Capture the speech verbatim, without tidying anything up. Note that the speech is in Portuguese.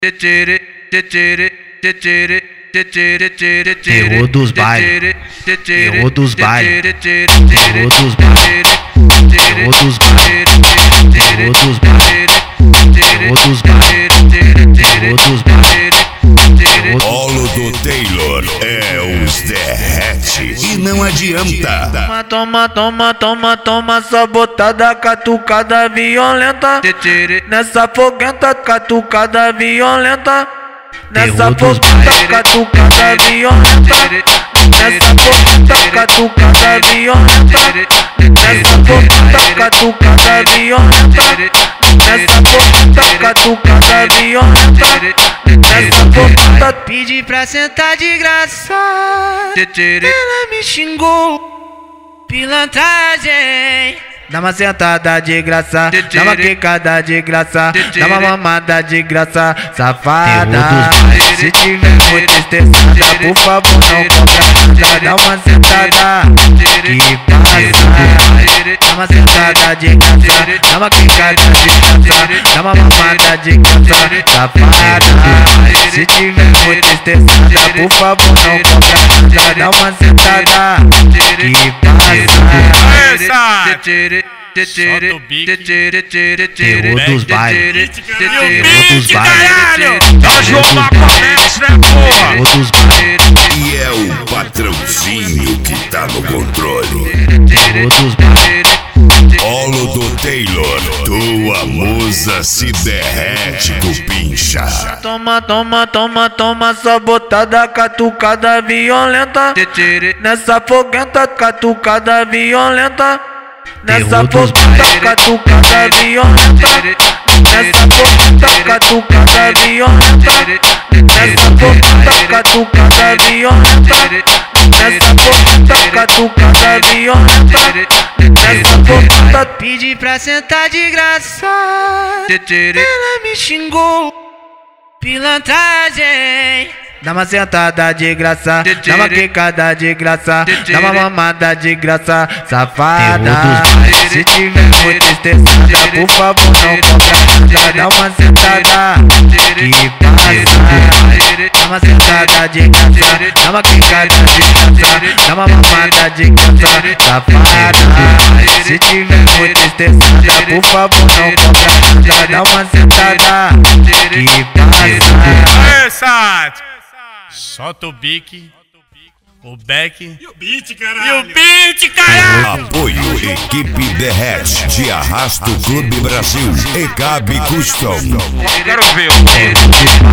Terror dos bailes, terror dos bailes, terror dos bailes, terror dos bailes, terror dos bailes, terror dos bailes, terror dos bailes. Olo do Taylor é os derrete e não adianta. Toma, toma, toma, toma, toma, só botada, catucada violenta. Nessa foguenta, catucada violenta. Nessa foguenta, catucada violenta. Nessa foguenta, catucada violenta. Nessa foguenta, catucada violenta. Nessa foguenta, catucada violenta. Nessa foguenta, pedi pra sentar de graça. Ela me xingou, pilantragem. Dá uma sentada de graça, dá uma quicada de graça, dá uma mamada de graça, safada. Se tiver muito estressada, por favor não compra nada. Dá uma sentada que passa. Dá uma sentada de graça, dá uma quicada de graça, dá uma mamada de graça, safada. Se tiver muito estressada, por favor não compra nada. Dá uma sentada que passa. Solta o bico. Terror dos bailes, terror dos bailes, Tá João Macomex, né, porra? terror dos bailes, E é o patrãozinho que tá no controle. terror dos bailes, Olo do Taylor, tua musa se derrete com pincha. Toma, toma, toma, toma, só botada, catucada violenta. Nessa foguenta, catucada violenta. Nessa foguenta, catucada violenta. Nessa foguenta, catucada violenta. Nessa foguenta, catucada violenta. Nessa foguenta, catucada violenta. Nessa foguenta, pedi pra sentar de graça. Ela me xingou, pilantragem. Dá uma sentada de graça, dá uma quicada de graça, dá uma mamada de graça, safada. Se tiver muito estressada, por favor não compra nada. Dá uma sentada que passa. Dá uma sentada de graça, dá uma quicada de graça, dá uma mamada de graça, safada. Se tiver muito estressada, por favor não compra nada. Dá uma sentada que passa. Aê, Sat! Solta o bique, o back e o beat, caralho! E o beat, caralho! Apoio Equipe Derrete de Arrasto Clube Brasil e Cabe Custom. Quero ver o